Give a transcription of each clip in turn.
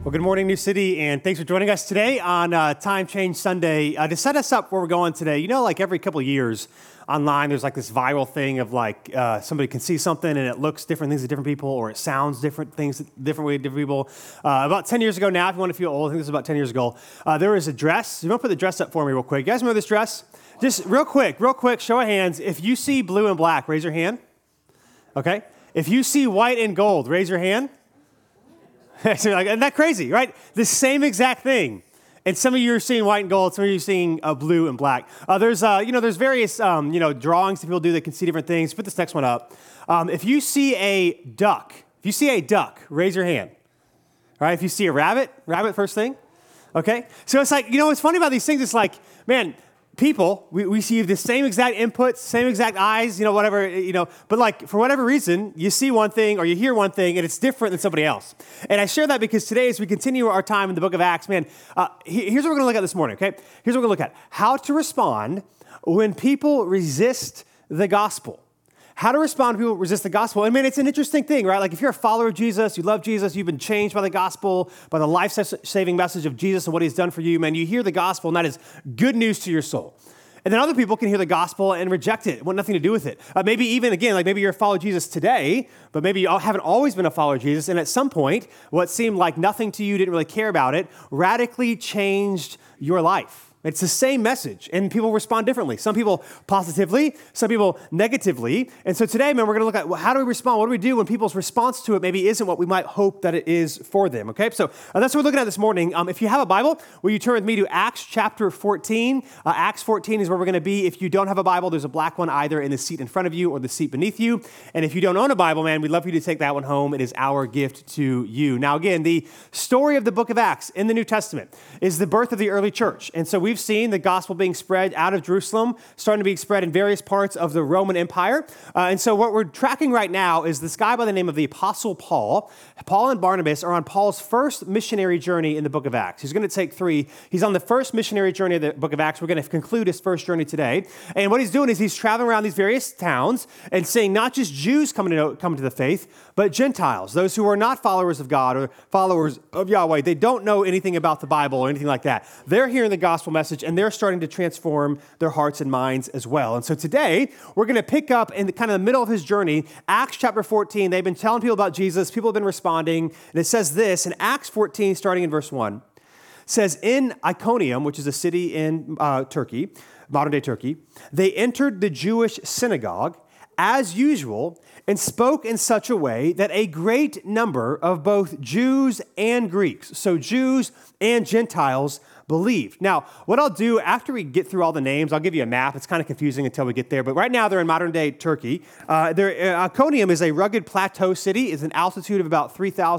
Well, good morning, New City, and thanks for joining us today on Time Change Sunday. To set us up where we're going today, you know, like every couple of years online, there's like this viral thing of like somebody can see something and it looks different things to different people, or it sounds different things different way to different people. About 10 years ago now, if you want to feel old, I think this was about 10 years ago, there was a dress. You want to put the dress up for me real quick. You guys remember this dress? Just real quick, show of hands. If you see blue and black, raise your hand. Okay. If you see white and gold, raise your hand. So you're like, isn't that crazy, right? The same exact thing. And some of you are seeing white and gold, some of you are seeing blue and black. There's various, drawings that people do that can see different things. Put this next one up. If you see a duck, raise your hand. All right, if you see a rabbit first thing. Okay, so it's like, what's funny about these things, it's like, man, people, we see the same exact inputs, same exact eyes, but like for whatever reason, you see one thing or you hear one thing and it's different than somebody else. And I share that because today as we continue our time in the book of Acts, man, here's what we're going to look at this morning, okay? Here's what we're going to look at. How to respond when people resist the gospel. How to respond when people resist the gospel. And man, it's an interesting thing, right? Like if you're a follower of Jesus, you love Jesus, you've been changed by the gospel, by the life-saving message of Jesus and what he's done for you, man, you hear the gospel and that is good news to your soul. And then other people can hear the gospel and reject it, want nothing to do with it. Maybe even, again, like maybe you're a follower of Jesus today, but maybe you haven't always been a follower of Jesus, and at some point, what seemed like nothing to you, didn't really care about it, radically changed your life. It's the same message, and people respond differently. Some people positively, some people negatively. And so today, man, we're going to look at how do we respond? What do we do when people's response to it maybe isn't what we might hope that it is for them, okay? So that's what we're looking at this morning. If you have a Bible, will you turn with me to Acts chapter 14? Acts 14 is where we're going to be. If you don't have a Bible, there's a black one either in the seat in front of you or the seat beneath you. And if you don't own a Bible, man, we'd love for you to take that one home. It is our gift to you. Now, again, the story of the book of Acts in the New Testament is the birth of the early church. And so we've seen the gospel being spread out of Jerusalem, starting to be spread in various parts of the Roman Empire. And so what we're tracking right now is this guy by the name of the Apostle Paul. Paul and Barnabas are on Paul's first missionary journey in the book of Acts. He's going to take 3. He's on the first missionary journey of the book of Acts. We're going to conclude his first journey today. And what he's doing is he's traveling around these various towns and seeing not just Jews coming to the faith, but Gentiles, those who are not followers of God or followers of Yahweh. They don't know anything about the Bible or anything like that. They're hearing the gospel message and they're starting to transform their hearts and minds as well. And so today, we're going to pick up in the kind of the middle of his journey, Acts chapter 14. They've been telling people about Jesus. People have been responding. And it says this in Acts 14, starting in verse 1. It says, in Iconium, which is a city in Turkey, modern-day Turkey, they entered the Jewish synagogue as usual and spoke in such a way that a great number of both Jews and Greeks, so Jews and Gentiles, believed. Now, what I'll do after we get through all the names, I'll give you a map. It's kind of confusing until we get there, but right now they're in modern-day Turkey. Iconium is a rugged plateau city. It's an altitude of about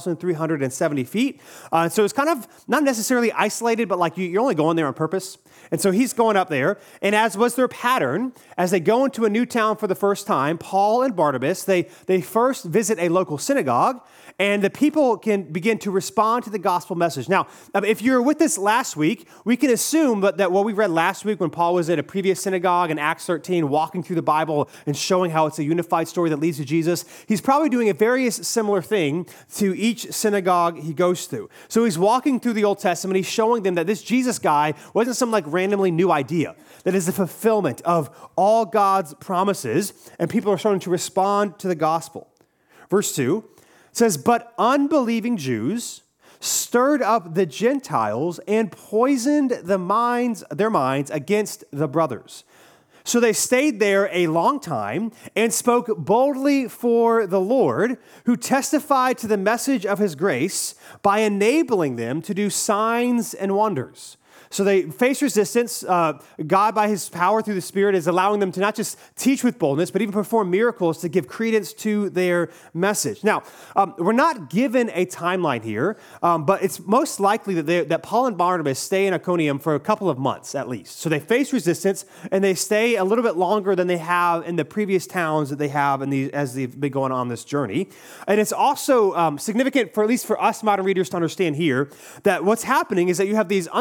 3,370 feet. So it's kind of not necessarily isolated, but like you're only going there on purpose. And so he's going up there, and as was their pattern, as they go into a new town for the first time, Paul and Barnabas, they first visit a local synagogue, and the people can begin to respond to the gospel message. Now, if you were with us last week, we can assume that what we read last week when Paul was at a previous synagogue in Acts 13, walking through the Bible and showing how it's a unified story that leads to Jesus, he's probably doing a very similar thing to each synagogue he goes through. So he's walking through the Old Testament, he's showing them that this Jesus guy wasn't some like randomly new idea, that is the fulfillment of all God's promises, and people are starting to respond to the gospel. Verse 2 says, but unbelieving Jews stirred up the Gentiles and poisoned their minds against the brothers. So they stayed there a long time and spoke boldly for the Lord, who testified to the message of his grace by enabling them to do signs and wonders. So they face resistance. God, by his power through the Spirit, is allowing them to not just teach with boldness, but even perform miracles to give credence to their message. Now, we're not given a timeline here, but it's most likely that Paul and Barnabas stay in Iconium for a couple of months at least. So they face resistance, and they stay a little bit longer than they have in the previous towns that they have as they've been going on this journey. And it's also significant, for at least for us modern readers to understand here, that what's happening is that you have these unbelieving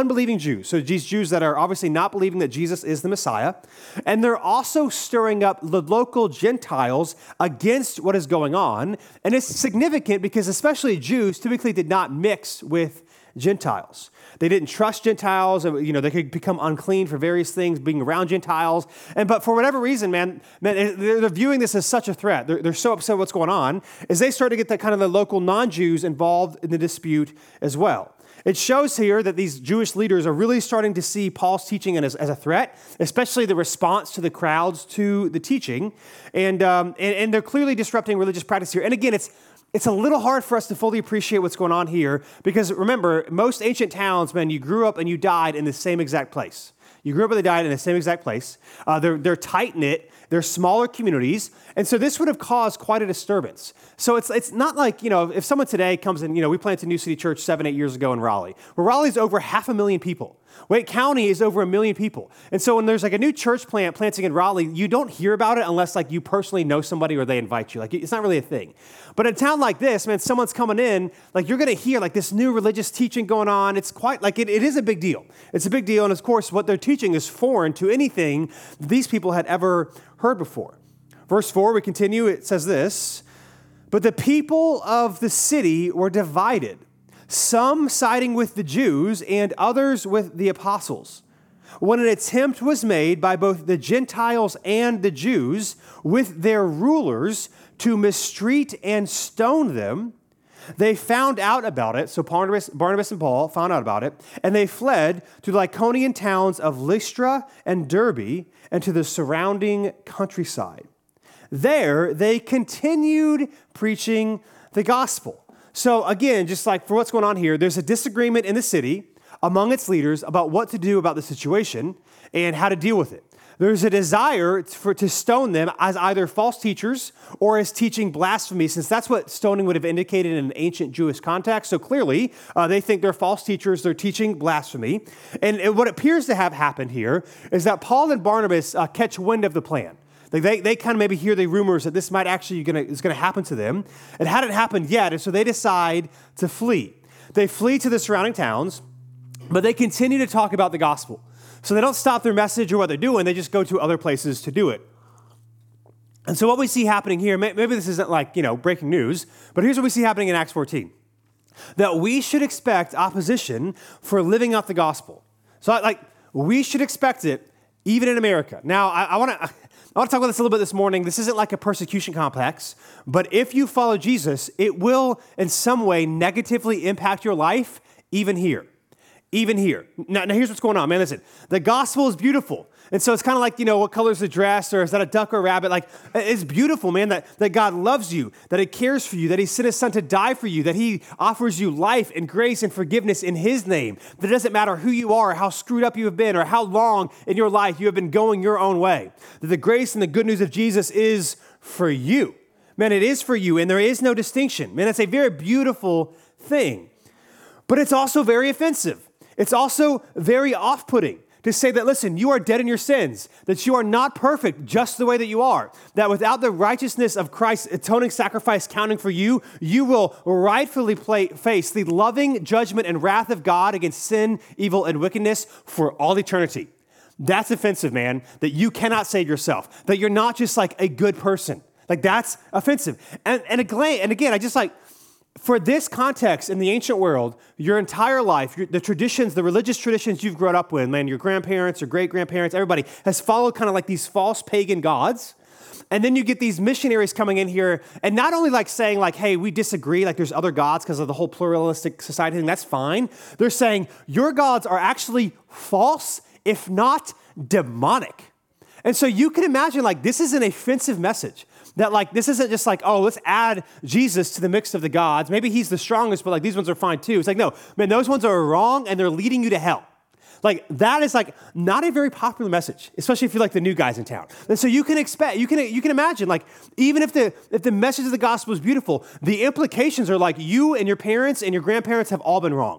Jews. So these Jews that are obviously not believing that Jesus is the Messiah. And they're also stirring up the local Gentiles against what is going on. And it's significant because especially Jews typically did not mix with Gentiles. They didn't trust Gentiles. They could become unclean for various things, being around Gentiles. But for whatever reason, they're viewing this as such a threat. They're so upset with what's going on, is they start to get the local non-Jews involved in the dispute as well. It shows here that these Jewish leaders are really starting to see Paul's teaching as a threat, especially the response to the crowds to the teaching. And they're clearly disrupting religious practice here. And again, it's a little hard for us to fully appreciate what's going on here because remember, most ancient towns, you grew up and you died in the same exact place. You grew up and they died in the same exact place. They're tight-knit. They're smaller communities. And so this would have caused quite a disturbance. So it's not like, if someone today comes in, we planted New City Church 7-8 years ago in Raleigh. Well, Raleigh's over 500,000 people. Wake County is over 1 million people. And so when there's a new church planting in Raleigh, you don't hear about it unless you personally know somebody or they invite you. It's not really a thing. But in a town like this, someone's coming in, you're going to hear this new religious teaching going on. It's quite it is a big deal. It's a big deal. And of course, what they're teaching is foreign to anything these people had ever heard before. Verse 4, we continue. It says this, "But the people of the city were divided, some siding with the Jews and others with the apostles. When an attempt was made by both the Gentiles and the Jews with their rulers to mistreat and stone them, they found out about it." So Barnabas and Paul found out about it, and they fled to the Lycaonian towns of Lystra and Derbe and to the surrounding countryside. There they continued preaching the gospel. So again, just for what's going on here, there's a disagreement in the city among its leaders about what to do about the situation and how to deal with it. There's a desire to stone them as either false teachers or as teaching blasphemy, since that's what stoning would have indicated in an ancient Jewish context. So clearly, they think they're false teachers, they're teaching blasphemy. And what appears to have happened here is that Paul and Barnabas catch wind of the plan. They kind of maybe hear the rumors that this might actually is going to happen to them. It hadn't happened yet, and so they decide to flee. They flee to the surrounding towns, but they continue to talk about the gospel. So they don't stop their message or what they're doing. They just go to other places to do it. And so what we see happening here, maybe this isn't breaking news, but here's what we see happening in Acts 14. That we should expect opposition for living out the gospel. So we should expect it even in America. Now, I want to talk about this a little bit this morning. This isn't like a persecution complex, but if you follow Jesus, it will in some way negatively impact your life, even here. Even here. Now here's what's going on, man. Listen, the gospel is beautiful. And so it's kind of what color is the dress, or is that a duck or a rabbit? It's beautiful, man, that God loves you, that he cares for you, that he sent his son to die for you, that he offers you life and grace and forgiveness in his name. That it doesn't matter who you are, or how screwed up you have been, or how long in your life you have been going your own way. That the grace and the good news of Jesus is for you. Man, it is for you, and there is no distinction. Man, it's a very beautiful thing. But it's also very offensive. It's also very off-putting to say that, listen, you are dead in your sins, that you are not perfect just the way that you are, that without the righteousness of Christ's atoning sacrifice counting for you, you will rightfully face the loving judgment and wrath of God against sin, evil, and wickedness for all eternity. That's offensive, man, that you cannot save yourself, that you're not just a good person. That's offensive. And again, I just for this context in the ancient world, your entire life, the traditions, the religious traditions you've grown up with, man, your grandparents or great-grandparents, everybody has followed kind of these false pagan gods. And then you get these missionaries coming in here and not only saying hey, we disagree, there's other gods because of the whole pluralistic society thing, that's fine. They're saying your gods are actually false, if not demonic. And so you can imagine this is an offensive message. That this isn't just oh, let's add Jesus to the mix of the gods. Maybe he's the strongest, but these ones are fine too. It's no, man, those ones are wrong and they're leading you to hell. That is not a very popular message, especially if you're the new guys in town. And so you can imagine even if the message of the gospel is beautiful, the implications are you and your parents and your grandparents have all been wrong.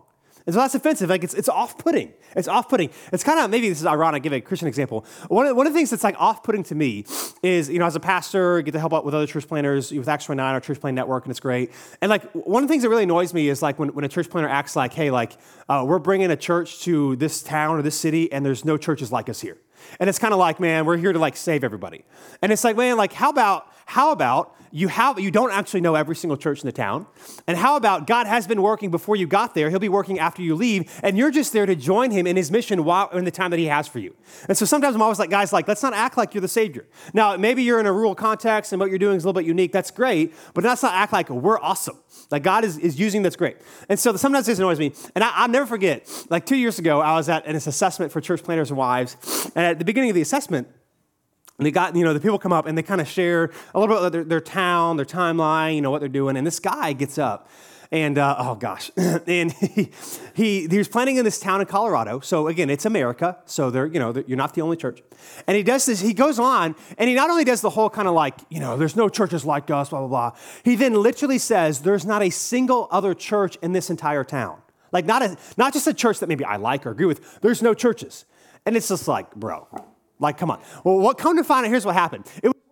And so that's offensive. Like it's off-putting. It's off-putting. It's kind of, maybe this is ironic, give a Christian example. One of the things that's like off-putting to me is, as a pastor, I get to help out with other church planners, with Acts 29, our church plan network, and it's great. And like one of the things that really annoys me is like when a church planner acts like, hey, like we're bringing a church to this town or this city and there's no churches like us here. And it's kind of like, man, we're here to like save everybody. And it's like, man, like how about you don't actually know every single church in the town? And how about God has been working before you got there, he'll be working after you leave, and you're just there to join him in his mission in the time that he has for you. And so sometimes I'm always like, guys, like, let's not act like you're the savior. Now, maybe you're in a rural context and what you're doing is a little bit unique, that's great, but let's not act like we're awesome. Like God is using that's great. And so sometimes this annoys me. And I'll never forget, like 2 years ago, I was at an assessment for church planners and wives, and at the beginning of the assessment, and they got, the people come up and they kind of share a little bit about their town, their timeline, what they're doing. And this guy gets up and, and he was planning in this town in Colorado. So again, it's America. So you're not the only church. And he does this, he goes on and he not only does the whole kind of like, there's no churches like us, blah, blah, blah. He then literally says, there's not a single other church in this entire town. Like not just a church that maybe I like or agree with. There's no churches. And it's just like, bro. Like, come on. Well, what come to find out, here's what happened. It was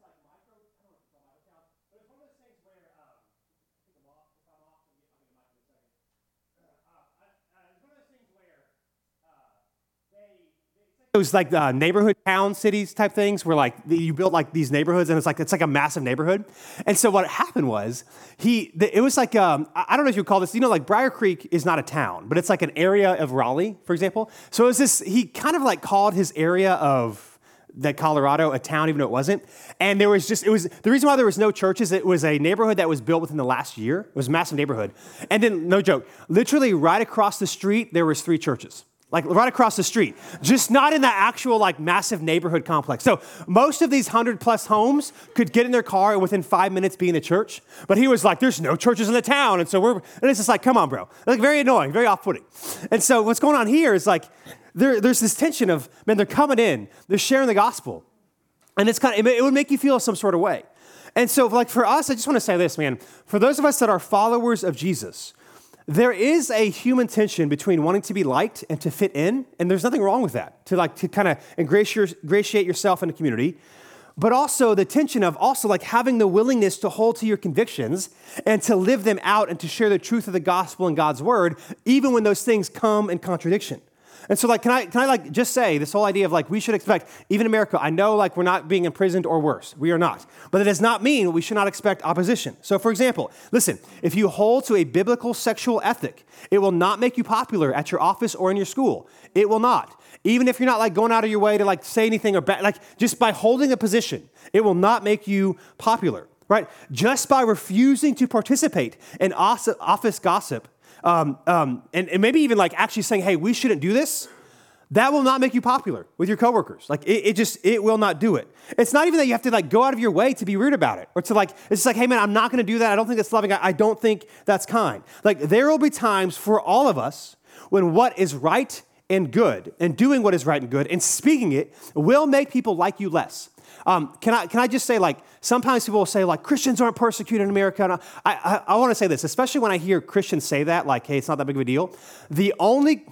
it was like neighborhood town cities type things where like you build like these neighborhoods and it's like a massive neighborhood. And so what happened was it was like, I don't know if you call this, like Briar Creek is not a town, but it's like an area of Raleigh, for example. So it was this, he kind of like called his area of that Colorado a town, even though it wasn't. And the reason why there was no churches, it was a neighborhood that was built within the last year. It was a massive neighborhood. And then, no joke, literally right across the street, there was 3 churches. Like right across the street, just not in that actual like massive neighborhood complex. So most of these 100+ homes could get in their car and within 5 minutes be in a church. But he was like, there's no churches in the town. And so and it's just like, come on, bro. Like very annoying, very off-putting. And so what's going on here is like, there's this tension of, man, they're coming in, they're sharing the gospel. And it's it would make you feel some sort of way. And so like for us, I just want to say this, man, for those of us that are followers of Jesus, there is a human tension between wanting to be liked and to fit in, and there's nothing wrong with that, to kind of ingratiate yourself in the community, but also the tension of also like having the willingness to hold to your convictions and to live them out and to share the truth of the gospel and God's word, even when those things come in contradiction. And so like, can I like just say this whole idea of like, we should expect, even in America, I know like we're not being imprisoned or worse. We are not. But it does not mean we should not expect opposition. So for example, listen, if you hold to a biblical sexual ethic, it will not make you popular at your office or in your school. It will not. Even if you're not like going out of your way to like say anything or like just by holding a position, it will not make you popular, right? Just by refusing to participate in office gossip, and maybe even like actually saying, hey, we shouldn't do this, that will not make you popular with your coworkers. Like it will not do it. It's not even that you have to like go out of your way to be rude about it or to like, it's just like, hey man, I'm not going to do that. I don't think that's loving. I don't think that's kind. Like there will be times for all of us when what is right and good and doing what is right and good and speaking it will make people like you less. Can I just say, like, sometimes people will say, like, Christians aren't persecuted in America. And I want to say this, especially when I hear Christians say that, like, hey, it's not that big of a deal. The only,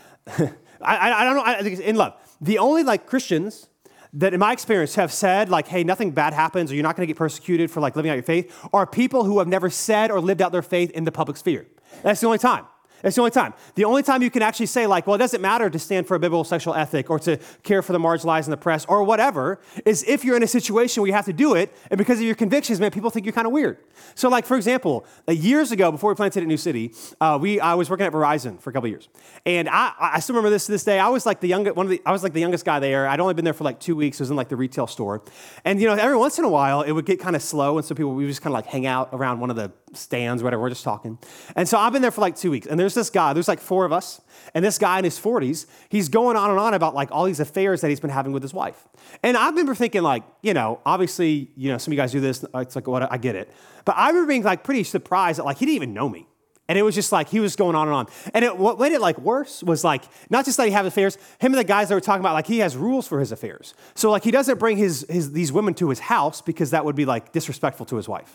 I don't know, I think it's in love. The only, like, Christians that in my experience have said, like, hey, nothing bad happens or you're not going to get persecuted for, like, living out your faith are people who have never said or lived out their faith in the public sphere. That's the only time. It's the only time. The only time you can actually say like, well, it doesn't matter to stand for a biblical sexual ethic or to care for the marginalized in the press or whatever, is if you're in a situation where you have to do it and because of your convictions, man, people think you're kind of weird. So like, for example, years ago, before we planted at New City, I was working at Verizon for a couple of years. And I still remember this to this day. I was like the youngest guy there. I'd only been there for like 2 weeks. It was in like the retail store. And every once in a while, it would get kind of slow. And so we would just kind of like hang out around one of the stands, whatever, we're just talking. And so I've been there for like 2 weeks. And there's this guy, there's like 4 of us. And this guy in his 40s, he's going on and on about like all these affairs that he's been having with his wife. And I remember thinking like, obviously, some of you guys do this. It's like, what? I get it. But I remember being like pretty surprised that like he didn't even know me. And it was just like, he was going on and on. And what made it like worse was like, not just that he had affairs, him and the guys that were talking about, like he has rules for his affairs. So like he doesn't bring these women to his house because that would be like disrespectful to his wife.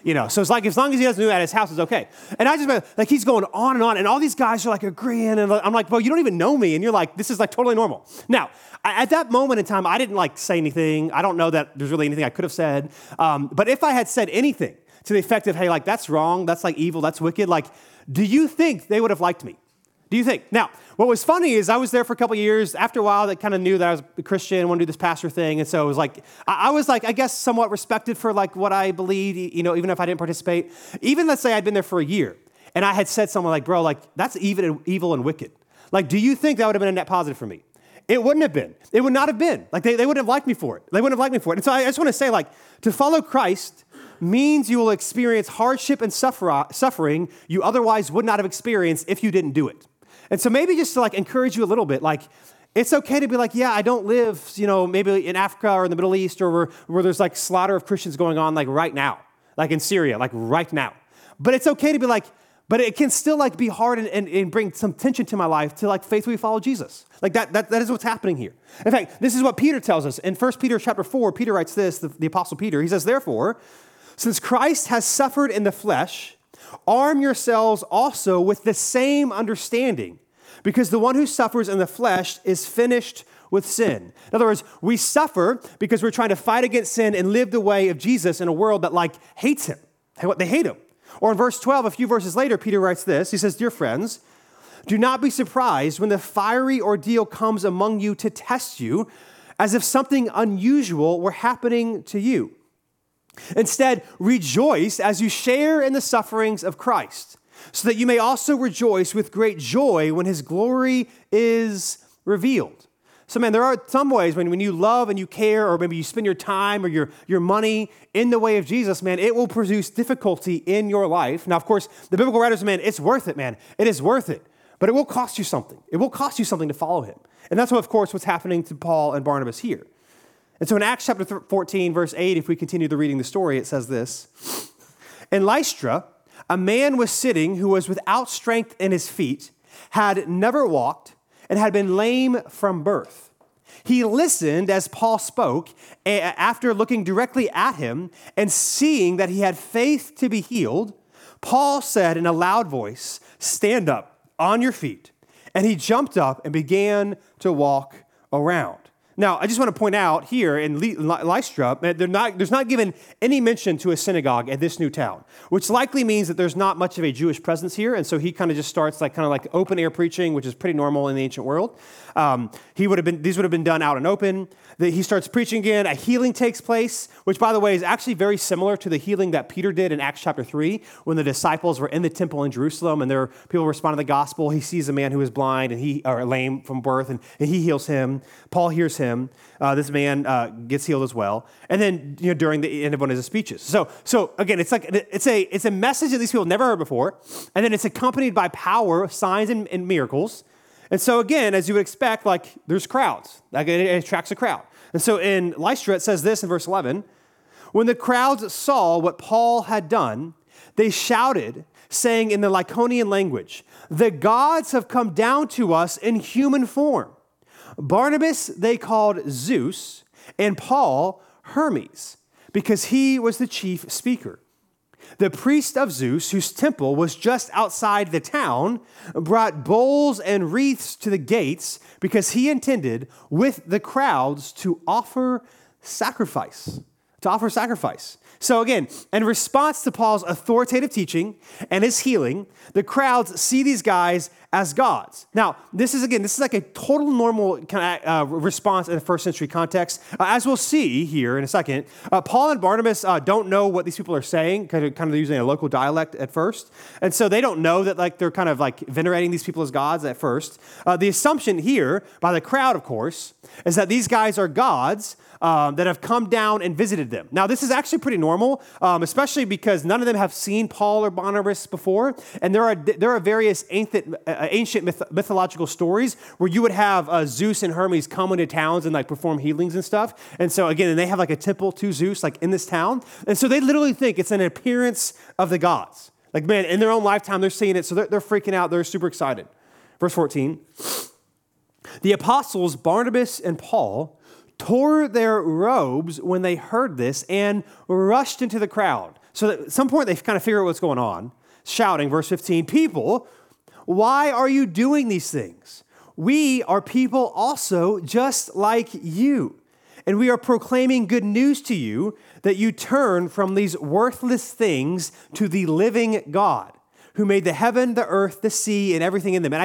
So it's like, as long as he doesn't do that, his house is okay. And I just, like, he's going on, and all these guys are like agreeing, and I'm like, well, you don't even know me, and you're like, this is like totally normal. Now, at that moment in time, I didn't like say anything. I don't know that there's really anything I could have said. But if I had said anything to the effect of, hey, like, that's wrong, that's like evil, that's wicked, like, do you think they would have liked me? Do you think? Now, what was funny is I was there for a couple of years. After a while, they kind of knew that I was a Christian, wanted to do this pastor thing. And so it was like, I was like, I guess, somewhat respected for like what I believed, even if I didn't participate. Even let's say I'd been there for a year and I had said something like, bro, like, that's evil and wicked. Like, do you think that would have been a net positive for me? It wouldn't have been. It would not have been. Like, they wouldn't have liked me for it. They wouldn't have liked me for it. And so I just want to say, like, to follow Christ means you will experience hardship and suffering you otherwise would not have experienced if you didn't do it. And so maybe just to like encourage you a little bit, like, it's okay to be like, yeah, I don't live, maybe in Africa or in the Middle East or where there's like slaughter of Christians going on like right now, like in Syria, like right now. But it's okay to be like, but it can still like be hard and bring some tension to my life to like faithfully follow Jesus. Like that is what's happening here. In fact, this is what Peter tells us. In 1 Peter chapter 4, Peter writes this, the Apostle Peter, he says, therefore, since Christ has suffered in the flesh, arm yourselves also with the same understanding, because the one who suffers in the flesh is finished with sin. In other words, we suffer because we're trying to fight against sin and live the way of Jesus in a world that like hates him. They hate him. Or in verse 12, a few verses later, Peter writes this. He says, dear friends, do not be surprised when the fiery ordeal comes among you to test you, as if something unusual were happening to you. Instead, rejoice as you share in the sufferings of Christ, so that you may also rejoice with great joy when his glory is revealed. So, man, there are some ways when you love and you care, or maybe you spend your time or your money in the way of Jesus, man, it will produce difficulty in your life. Now, of course, the biblical writers, man, it's worth it, man. It is worth it. But it will cost you something. It will cost you something to follow him. And that's, of course, what's happening to Paul and Barnabas here. And so in Acts chapter 14, verse 8, if we continue the reading the story, it says this. In Lystra, a man was sitting who was without strength in his feet, had never walked, and had been lame from birth. He listened as Paul spoke. After looking directly at him and seeing that he had faith to be healed, Paul said in a loud voice, stand up on your feet. And he jumped up and began to walk around. Now, I just want to point out here in Lystra, there's not given any mention to a synagogue at this new town, which likely means that there's not much of a Jewish presence here. And so he kind of just starts like open air preaching, which is pretty normal in the ancient world. These would have been done out in open. He starts preaching again. A healing takes place, which, by the way, is actually very similar to the healing that Peter did in Acts chapter 3 when the disciples were in the temple in Jerusalem and there were people responding to the gospel. He sees a man who is blind or lame from birth, and he heals him. Paul hears him. This man gets healed as well. And then during the end of one of his speeches. So again, it's a message that these people never heard before, and then it's accompanied by power, signs, and miracles. And so again, as you would expect, like there's crowds. Like it attracts a crowd. And so in Lystra, it says this in verse 11, when the crowds saw what Paul had done, they shouted, saying in the Lycaonian language, the gods have come down to us in human form. Barnabas they called Zeus, and Paul Hermes, because he was the chief speaker. The priest of Zeus, whose temple was just outside the town, brought bowls and wreaths to the gates because he intended with the crowds to offer sacrifice. So again, in response to Paul's authoritative teaching and his healing, the crowds see these guys as gods. Now, this is like a total normal kind of response in the first century context. As we'll see here in a second, Paul and Barnabas don't know what these people are saying, kind of using a local dialect at first. And so they don't know that like they're kind of like venerating these people as gods at first. The assumption here by the crowd, of course, is that these guys are gods that have come down and visited them. Now, this is actually pretty normal, especially because none of them have seen Paul or Barnabas before, and there are various ancient mythological stories where you would have Zeus and Hermes come into towns and like perform healings and stuff. And so again, they have like a temple to Zeus like in this town, and so they literally think it's an appearance of the gods. Like, man, in their own lifetime, they're seeing it, so they're freaking out. They're super excited. Verse 14, the apostles Barnabas and Paul tore their robes when they heard this and rushed into the crowd. So at some point they kind of figure out what's going on, shouting, verse 15, people, why are you doing these things? We are people also just like you. And we are proclaiming good news to you that you turn from these worthless things to the living God who made the heaven, the earth, the sea, and everything in them. And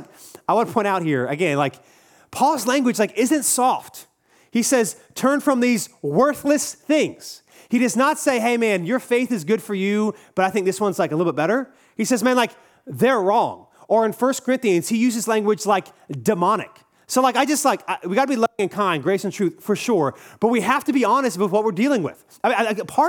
I want to point out here, again, Paul's language, isn't soft. He says, turn from these worthless things. He does not say, hey, man, your faith is good for you, but I think this one's a little bit better. He says, man, they're wrong. Or in 1 Corinthians, he uses language like demonic. So we got to be loving and kind, grace and truth for sure, but we have to be honest with what we're dealing with. Part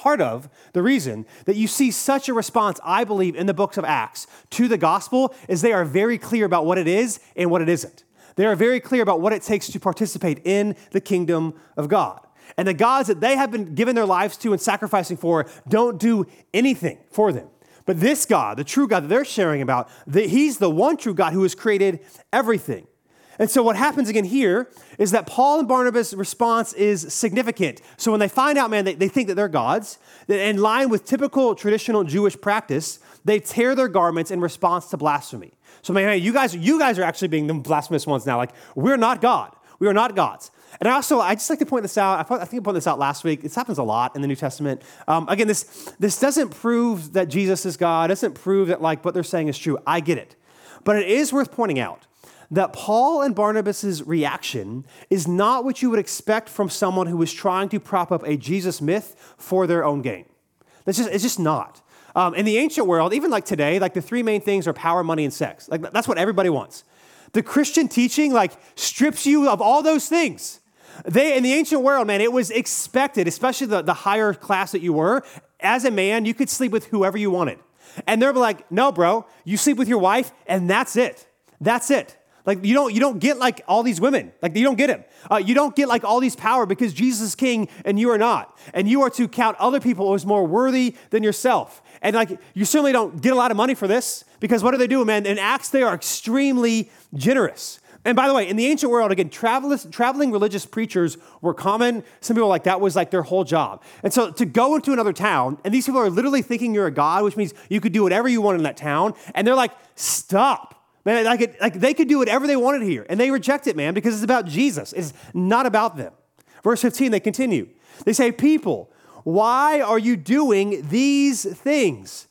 of the reason that you see such a response, I believe, in the books of Acts to the gospel is they are very clear about what it is and what it isn't. They are very clear about what it takes to participate in the kingdom of God. And the gods that they have been giving their lives to and sacrificing for don't do anything for them. But this God, the true God that they're sharing about, he's the one true God who has created everything. And so what happens again here is that Paul and Barnabas' response is significant. So when they find out, man, they think that they're gods, that in line with typical traditional Jewish practice, they tear their garments in response to blasphemy. So man, you guys are actually being the blasphemous ones now. We're not God. We are not gods. And I just like to point this out. I think I pointed this out last week. This happens a lot in the New Testament. Again, this doesn't prove that Jesus is God. It doesn't prove that what they're saying is true. I get it. But it is worth pointing out that Paul and Barnabas' reaction is not what you would expect from someone who is trying to prop up a Jesus myth for their own gain. It's just not. In the ancient world, even today, the three main things are power, money, and sex. That's what everybody wants. The Christian teaching strips you of all those things. In the ancient world, man, it was expected, especially the higher class that you were, as a man, you could sleep with whoever you wanted. And they're like, no, bro, you sleep with your wife and that's it. That's it. You don't get all these women. You don't get them. You don't get all these power because Jesus is king and you are not. And you are to count other people as more worthy than yourself. And you certainly don't get a lot of money for this because what do they do, man? In Acts, they are extremely generous. And by the way, in the ancient world, again, traveling religious preachers were common. Some people that was their whole job. And so to go into another town, and these people are literally thinking you're a god, which means you could do whatever you want in that town. And they're like, stop. Man, they could do whatever they wanted here. And they reject it, man, because it's about Jesus. It's not about them. Verse 15, they continue. They say, people, why are you doing these things?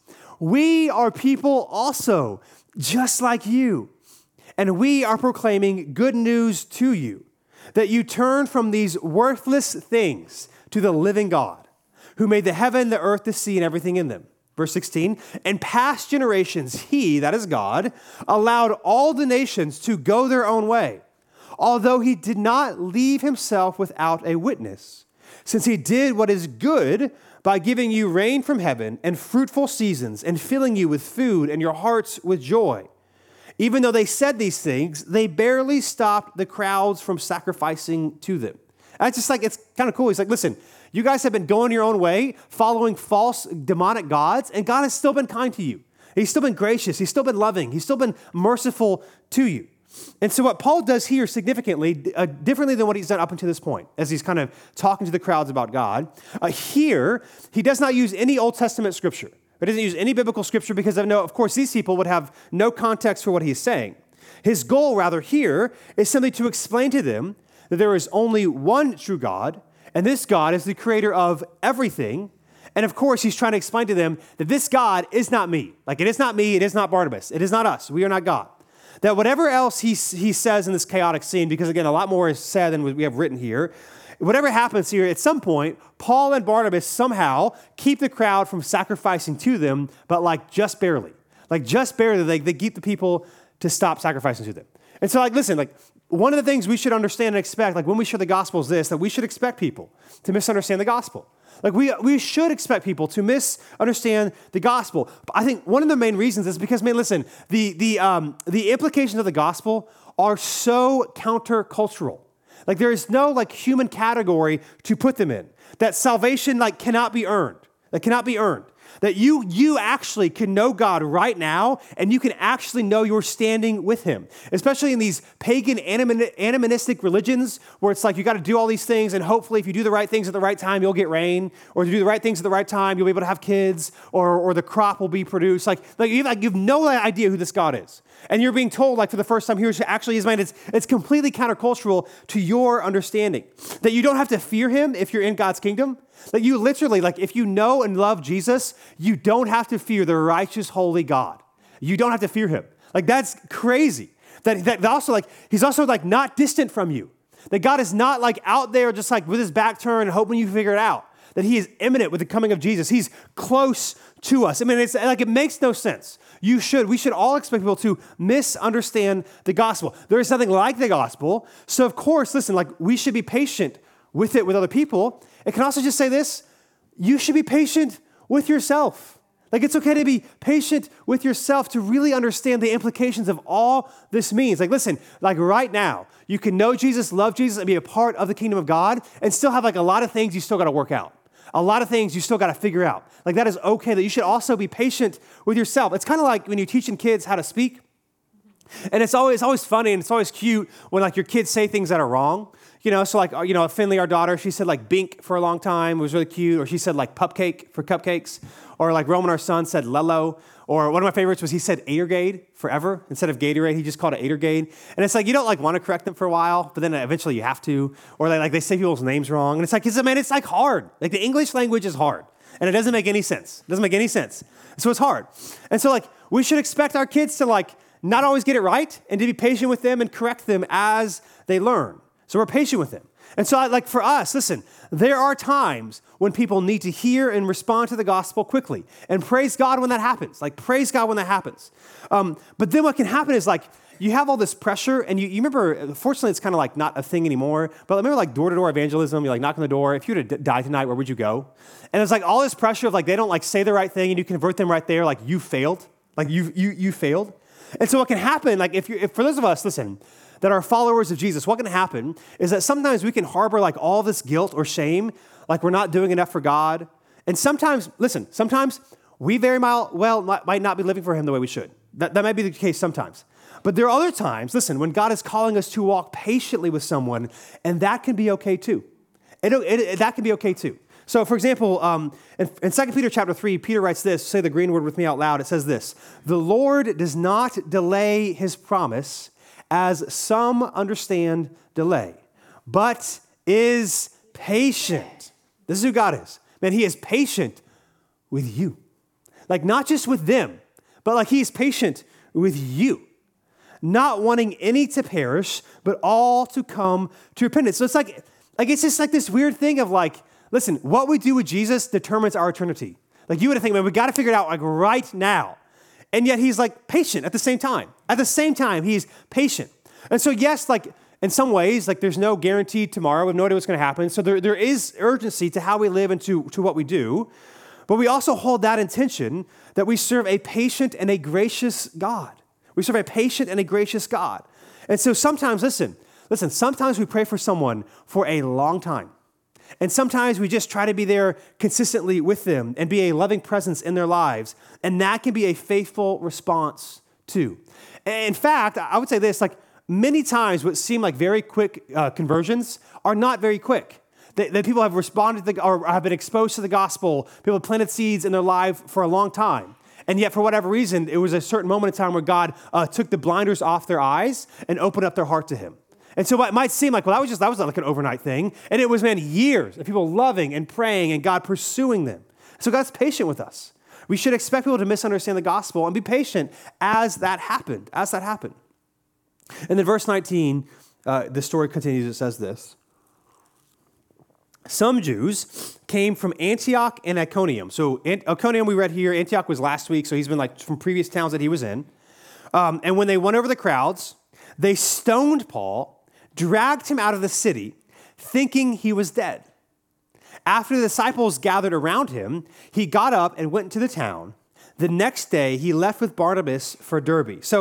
We are people also, just like you. And we are proclaiming good news to you, that you turn from these worthless things to the living God, who made the heaven, the earth, the sea, and everything in them. Verse 16, in past generations, he, that is God, allowed all the nations to go their own way, although he did not leave himself without a witness, since he did what is good by giving you rain from heaven and fruitful seasons and filling you with food and your hearts with joy. Even though they said these things, they barely stopped the crowds from sacrificing to them. And it's just it's kind of cool. He's listen, you guys have been going your own way, following false demonic gods, and God has still been kind to you. He's still been gracious. He's still been loving. He's still been merciful to you. And so what Paul does here significantly, differently than what he's done up until this point, as he's kind of talking to the crowds about God, here, he does not use any Old Testament scripture. He doesn't use any biblical scripture because of course, these people would have no context for what he's saying. His goal, rather, here is simply to explain to them that there is only one true God, and this God is the creator of everything. And of course, he's trying to explain to them that this God is not me. It is not me, it is not Barnabas, it is not us, we are not God. That whatever else he says in this chaotic scene, because again, a lot more is said than we have written here, whatever happens here, at some point, Paul and Barnabas somehow keep the crowd from sacrificing to them, but just barely. Just barely, they get the people to stop sacrificing to them. And so listen, one of the things we should understand and expect, when we share the gospel is this, that we should expect people to misunderstand the gospel. We should expect people to misunderstand the gospel. But I think one of the main reasons is because, man, listen, the implications of the gospel are so countercultural. There is no human category to put them in. That salvation cannot be earned. That cannot be earned. That you actually can know God right now, and you can actually know you're standing with him. Especially in these pagan animistic religions where it's like you got to do all these things, and hopefully if you do the right things at the right time, you'll get rain, or if you do the right things at the right time, you'll be able to have kids, or the crop will be produced. Like you have no idea who this God is. And you're being told, like for the first time, here's actually his mind. It's completely countercultural to your understanding. That you don't have to fear him if you're in God's kingdom. That you literally, like if you know and love Jesus, you don't have to fear the righteous, holy God. You don't have to fear him. Like that's crazy. That also like, he's also like not distant from you. That God is not like out there just like with his back turned hoping you figure it out. That he is imminent with the coming of Jesus. He's close to us. I mean, it's like it makes no sense. We should all expect people to misunderstand the gospel. There is nothing like the gospel. So of course, listen, like we should be patient with it with other people. It can also just say this, you should be patient with yourself. Like it's okay to be patient with yourself to really understand the implications of all this means. Like listen, like right now, you can know Jesus, love Jesus, and be a part of the kingdom of God and still have like a lot of things you still got to work out. A lot of things you still got to figure out. Like that is okay, that you should also be patient with yourself. It's kind of like when you're teaching kids how to speak. And it's always funny and it's always cute when like your kids say things that are wrong. You know, so like, you know, Finley, our daughter, she said like bink for a long time. It was really cute. Or she said like pupcake for cupcakes. Or like Roman, our son, said lello. Or one of my favorites was he said Atergade forever. Instead of Gatorade, he just called it Atergade. And it's like, you don't like want to correct them for a while, but then eventually you have to. Or like they say people's names wrong. And it's like, it's like hard. Like the English language is hard. And it doesn't make any sense. It doesn't make any sense. So it's hard. And so like, we should expect our kids to like not always get it right and to be patient with them and correct them as they learn. So we're patient with them. And so like for us, listen, there are times when people need to hear and respond to the gospel quickly. And praise God when that happens. Like praise God when that happens. But then what can happen is like, you have all this pressure and you remember, fortunately it's kind of like not a thing anymore, but remember like door-to-door evangelism, you like knock on the door. If you were to die tonight, where would you go? And it's like all this pressure of like, they don't like say the right thing and you convert them right there. Like you failed, like you failed. And so what can happen, like if for those of us, listen, that are followers of Jesus, what can happen is that sometimes we can harbor like all this guilt or shame, like we're not doing enough for God. And sometimes, listen, sometimes we very well might not be living for him the way we should. That might be the case sometimes. But there are other times, listen, when God is calling us to walk patiently with someone, and that can be okay too. That can be okay too. So for example, in 2 Peter chapter 3, Peter writes this, say the green word with me out loud. It says this, the Lord does not delay his promise, as some understand delay, but is patient. This is who God is. Man, he is patient with you. Like not just with them, but like he is patient with you. Not wanting any to perish, but all to come to repentance. So it's like it's just like this weird thing of like, listen, what we do with Jesus determines our eternity. Like you would think, man, we got to figure it out like right now. And yet he's like patient at the same time. At the same time, he's patient. And so yes, like in some ways, like there's no guarantee tomorrow. We have no idea what's going to happen. So there is urgency to how we live and to what we do. But we also hold that intention that we serve a patient and a gracious God. We serve a patient and a gracious God. And so sometimes, listen, sometimes we pray for someone for a long time. And sometimes we just try to be there consistently with them and be a loving presence in their lives. And that can be a faithful response too. In fact, I would say this, like many times what seem like very quick conversions are not very quick. That people have responded or have been exposed to the gospel. People have planted seeds in their life for a long time. And yet for whatever reason, it was a certain moment in time where God took the blinders off their eyes and opened up their heart to him. And so it might seem like, well, that was like an overnight thing. And it was, man, years of people loving and praying and God pursuing them. So God's patient with us. We should expect people to misunderstand the gospel and be patient as that happened. And then verse 19, the story continues. It says this. Some Jews came from Antioch and Iconium. So Iconium we read here. Antioch was last week, so he's been like from previous towns that he was in. And when they went over the crowds, they stoned Paul, dragged him out of the city, thinking he was dead. After the disciples gathered around him, he got up and went into the town. The next day, he left with Barnabas for Derbe. So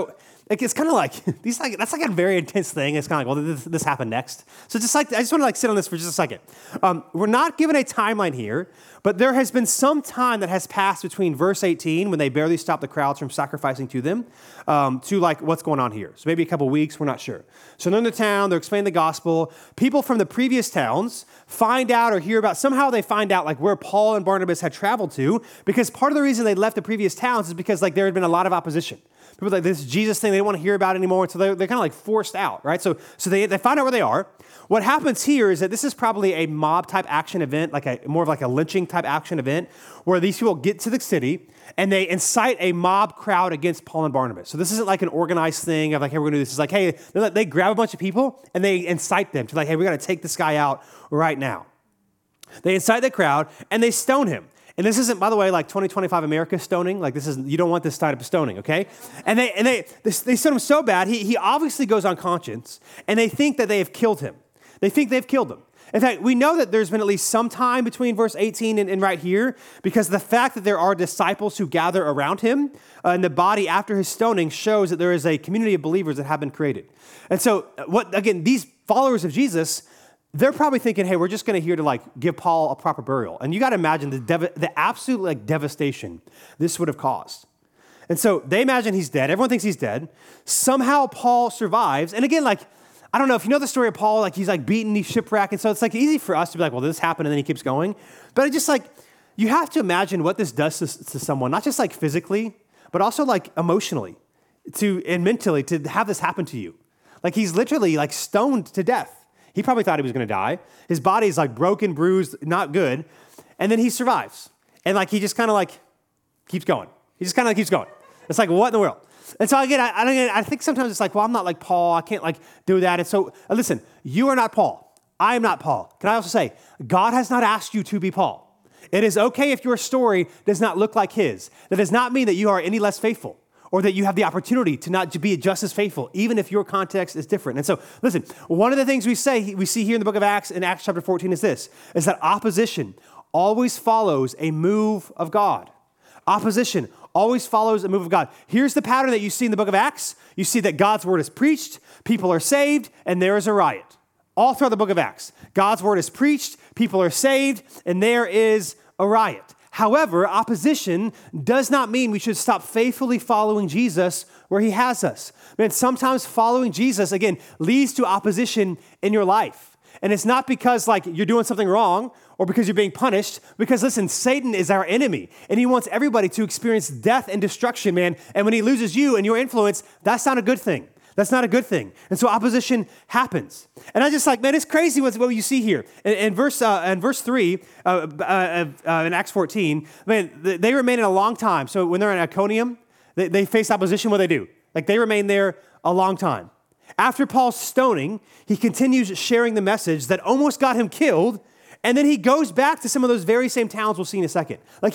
like it's kind of like that's like a very intense thing. It's kind of like, well, this happened next. So just like I just want to like sit on this for just a second. We're not given a timeline here, but there has been some time that has passed between verse 18 when they barely stopped the crowds from sacrificing to them, to like what's going on here. So maybe a couple weeks, we're not sure. So they're in the town, they're explaining the gospel. People from the previous towns find out or hear about, somehow they find out like where Paul and Barnabas had traveled to, because part of the reason they left the previous towns is because like there had been a lot of opposition. People like this Jesus thing, they didn't want to hear about it anymore, so they're kind of like forced out, right? So they find out where they are. What happens here is that this is probably a mob type action event, more of like a lynching type action event, where these people get to the city and they incite a mob crowd against Paul and Barnabas. So this isn't like an organized thing of like, hey, we're gonna do this. It's like, hey, they grab a bunch of people and they incite them to like, hey, we gotta take this guy out right now. They incite the crowd and they stone him. And this isn't, by the way, like 2025 America stoning. Like you don't want this type of stoning, okay? And they stone him so bad, he obviously goes unconscious, and they think that they have killed him. They think they've killed him. In fact, we know that there's been at least some time between verse 18 and right here, because the fact that there are disciples who gather around him in the body after his stoning shows that there is a community of believers that have been created. And so, these followers of Jesus, they're probably thinking, hey, we're just going to here to like give Paul a proper burial. And you got to imagine the absolute like devastation this would have caused. And so they imagine he's dead. Everyone thinks he's dead. Somehow Paul survives. And again, like, I don't know if you know the story of Paul, like he's like beaten, he's shipwrecked. And so it's like easy for us to be like, well, this happened and then he keeps going. But I just like, you have to imagine what this does to someone, not just like physically, but also like emotionally and mentally to have this happen to you. Like he's literally like stoned to death. He probably thought he was going to die. His body is like broken, bruised, not good. And then he survives. And like he just kind of like keeps going. He just kind of keeps going. It's like, what in the world? And so again, I think sometimes it's like, well, I'm not like Paul. I can't like do that. And so listen, you are not Paul. I am not Paul. Can I also say, God has not asked you to be Paul. It is okay if your story does not look like his. That does not mean that you are any less faithful, or that you have the opportunity to not be just as faithful, even if your context is different. And so, listen, one of the things we see here in the book of Acts, in Acts chapter 14, is that opposition always follows a move of God. Opposition always follows a move of God. Here's the pattern that you see in the book of Acts. You see that God's word is preached, people are saved, and there is a riot. All throughout the book of Acts, God's word is preached, people are saved, and there is a riot. However, opposition does not mean we should stop faithfully following Jesus where he has us. Man, sometimes following Jesus, again, leads to opposition in your life. And it's not because like you're doing something wrong or because you're being punished, because listen, Satan is our enemy and he wants everybody to experience death and destruction, man. And when he loses you and your influence, that's not a good thing. That's not a good thing. And so opposition happens. And I just like, man, it's crazy what you see here. In verse 3, in Acts 14, man, they remain in a long time. So when they're in Iconium, they face opposition. What do? Like they remain there a long time. After Paul's stoning, he continues sharing the message that almost got him killed. And then he goes back to some of those very same towns we'll see in a second. Like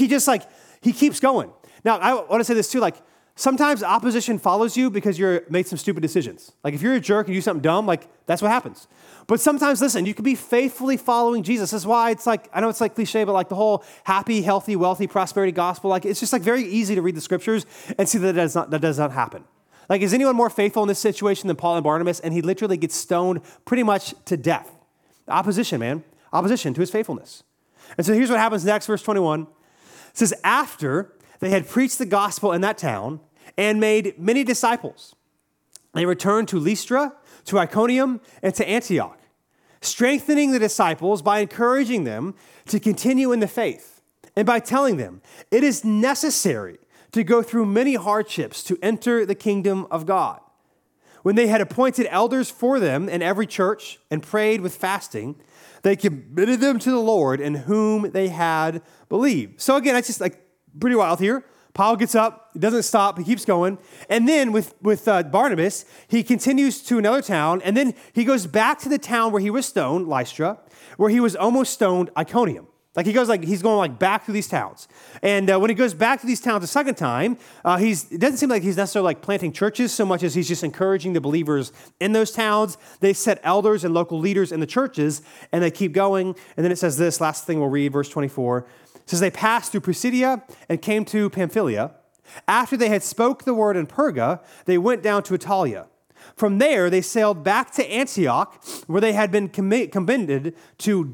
he keeps going. Now, I want to say this too, like, sometimes opposition follows you because you're made some stupid decisions. Like if you're a jerk and you do something dumb, like that's what happens. But sometimes, listen, you can be faithfully following Jesus. That's why it's like, I know it's like cliche, but like the whole happy, healthy, wealthy, prosperity gospel, like it's just like very easy to read the scriptures and see that that does not happen. Like is anyone more faithful in this situation than Paul and Barnabas? And he literally gets stoned pretty much to death. Opposition, man. Opposition to his faithfulness. And so here's what happens next, verse 21. It says, after they had preached the gospel in that town and made many disciples, they returned to Lystra, to Iconium, and to Antioch, strengthening the disciples by encouraging them to continue in the faith and by telling them it is necessary to go through many hardships to enter the kingdom of God. When they had appointed elders for them in every church and prayed with fasting, they committed them to the Lord in whom they had believed. So again, it's just like pretty wild here. Paul gets up, he doesn't stop, he keeps going. And then with Barnabas, he continues to another town, and then he goes back to the town where he was stoned, Lystra, where he was almost stoned, Iconium. Like he's going back through these towns. And when he goes back to these towns a second time, it doesn't seem like he's necessarily like planting churches so much as he's just encouraging the believers in those towns. They set elders and local leaders in the churches, and they keep going. And then it says this, last thing we'll read, verse 24. It says, they passed through Pisidia and came to Pamphylia, After they had spoke the word in Perga, they went down to Attalia. From there, they sailed back to Antioch, where they had been commended to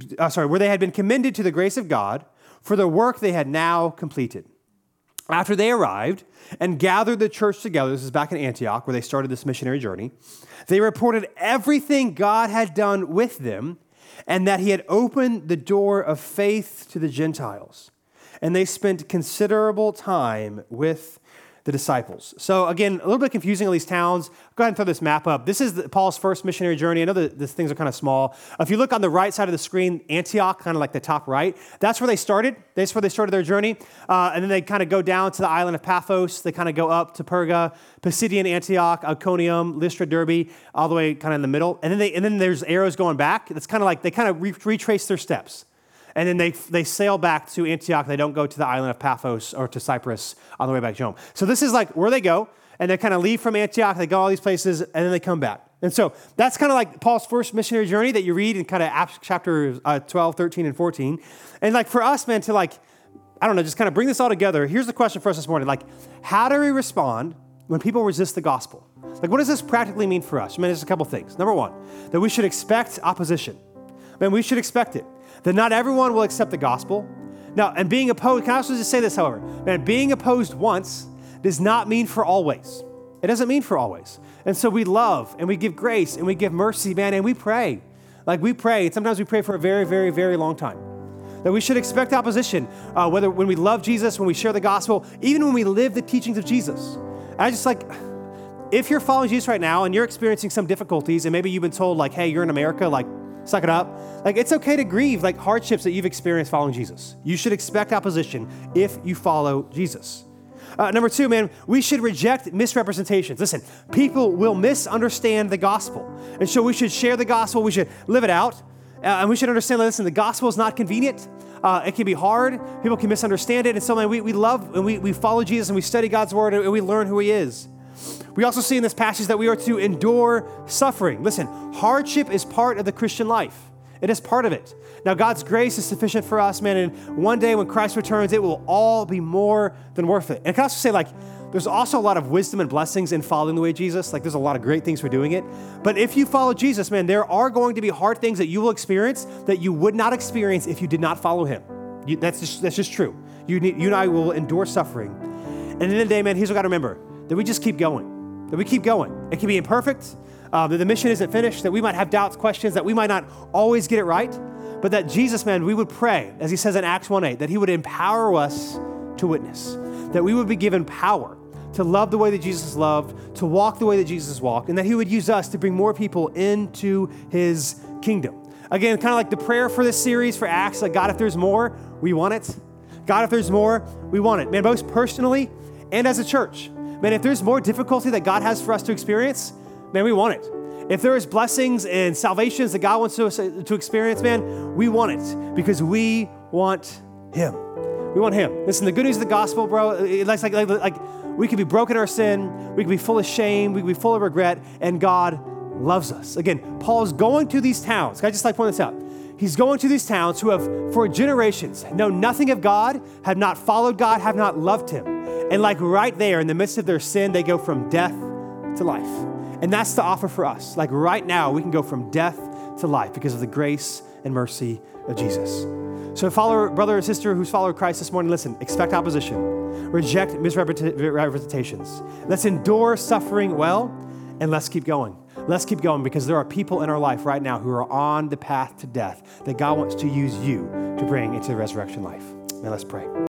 the grace of God for the work they had now completed. After they arrived and gathered the church together, this is back in Antioch, where they started this missionary journey, they reported everything God had done with them and that he had opened the door of faith to the Gentiles. And they spent considerable time with the disciples. So again, a little bit confusing on these towns. Go ahead and throw this map up. This is Paul's first missionary journey. I know that these things are kind of small. If you look on the right side of the screen, Antioch, kind of like the top right, that's where they started. That's where they started their journey. And then they kind of go down to the island of Paphos. They kind of go up to Perga, Pisidian Antioch, Iconium, Lystra, Derbe, all the way kind of in the middle. And then there's arrows going back. It's kind of like they kind of retrace their steps. And then they sail back to Antioch. They don't go to the island of Paphos or to Cyprus on the way back home. So this is like where they go, and they kind of leave from Antioch. They go all these places, and then they come back. And so that's kind of like Paul's first missionary journey that you read in kind of Acts chapter 12, 13, and 14. And like for us, man, to like, I don't know, just kind of bring this all together. Here's the question for us this morning. Like, how do we respond when people resist the gospel? Like, what does this practically mean for us? I mean, there's a couple things. Number one, that we should expect opposition. Man, we should expect it. That not everyone will accept the gospel. Now, and being opposed, can I also just say this, however, man, being opposed once does not mean for always. It doesn't mean for always. And so we love and we give grace and we give mercy, man, and we pray. Like we pray, and sometimes we pray for a very, very, very long time. That we should expect opposition, whether when we love Jesus, when we share the gospel, even when we live the teachings of Jesus. And I just like, if you're following Jesus right now and you're experiencing some difficulties and maybe you've been told like, hey, you're in America, like, suck it up. Like, it's okay to grieve like hardships that you've experienced following Jesus. You should expect opposition if you follow Jesus. Number two, man, we should reject misrepresentations. Listen, people will misunderstand the gospel. And so we should share the gospel. We should live it out. And we should understand that, listen, the gospel is not convenient. It can be hard. People can misunderstand it. And so, man, we love and we follow Jesus and we study God's word and we learn who he is. We also see in this passage that we are to endure suffering. Listen, hardship is part of the Christian life. It is part of it. Now, God's grace is sufficient for us, man, and one day when Christ returns, it will all be more than worth it. And I can also say, like, there's also a lot of wisdom and blessings in following the way of Jesus. Like, there's a lot of great things for doing it. But if you follow Jesus, man, there are going to be hard things that you will experience that you would not experience if you did not follow him. That's just true. You and I will endure suffering. And in the day, man, here's what we got to remember, that we just keep going. That we keep going. It can be imperfect, that the mission isn't finished, that we might have doubts, questions, that we might not always get it right, but that Jesus, man, we would pray, as he says in Acts 1:8, that he would empower us to witness, that we would be given power to love the way that Jesus loved, to walk the way that Jesus walked, and that he would use us to bring more people into his kingdom. Again, kind of like the prayer for this series, for Acts, like, God, if there's more, we want it. God, if there's more, we want it. Man, both personally and as a church. Man, if there's more difficulty that God has for us to experience, man, we want it. If there is blessings and salvations that God wants to experience, man, we want it because we want him. We want him. Listen, the good news of the gospel, bro, it's like we could be broken in our sin, we could be full of shame, we could be full of regret, and God loves us. Again, Paul is going to these towns. Can I just point this out? He's going to these towns who have, for generations, known nothing of God, have not followed God, have not loved him. And like right there in the midst of their sin, they go from death to life. And that's the offer for us. Like right now, we can go from death to life because of the grace and mercy of Jesus. So follower, brother or sister who's follower of Christ this morning, listen, expect opposition. Reject misrepresentations. Let's endure suffering well, and let's keep going. Let's keep going because there are people in our life right now who are on the path to death that God wants to use you to bring into the resurrection life. Now let's pray.